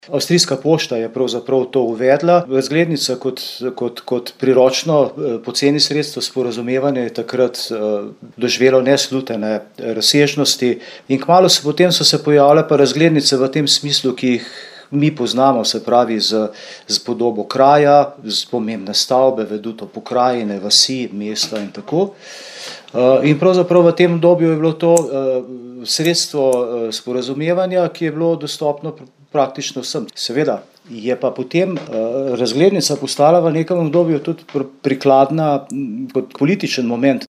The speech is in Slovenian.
Avstrijska pošta je pravzaprav to uvedla. Razglednica kot priročno poceni sredstvo sporazumevanja je takrat doživelo neslutene razsežnosti in kmalu potem so se pojavile pa razglednice v tem smislu, ki jih mi poznamo, se pravi z podobo kraja, z pomembne stavbe, veduto pokrajine, vasi, mesta in tako. In pravzaprav v tem obdobju je bilo to sredstvo sporazumevanja, ki je bilo dostopno praktično vsem. Seveda je pa potem razglednica postala v nekem obdobju tudi prikladna kot političen moment.